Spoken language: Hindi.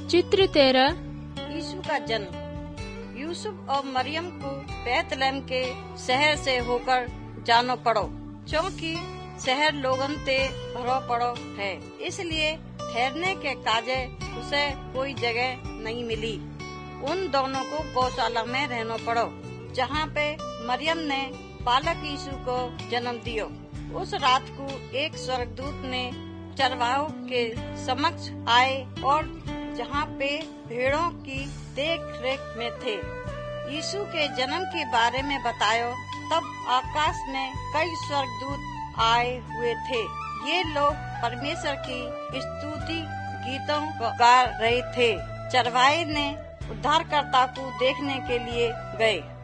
चित्र 13। यीशु का जन्म। यूसुफ और मरियम को बैतलहम के शहर से होकर जानो पड़ो, क्योंकि शहर लोगन ते भरो पड़ो है, इसलिए ठहरने के काजे उसे कोई जगह नहीं मिली। उन दोनों को गौशाला में रहना पड़ो, जहाँ पे मरियम ने बालक यीशु को जन्म दियो। उस रात को एक स्वर्गदूत ने चरवाहों के समक्ष आए और जहाँ पे भेड़ों की देख रेख में थे, यीशु के जन्म के बारे में बतायो। तब आकाश में कई स्वर्गदूत आए हुए थे। ये लोग परमेश्वर की स्तुति गीतों को गा रहे थे। चरवाहे ने उद्धारकर्ता को देखने के लिए गए।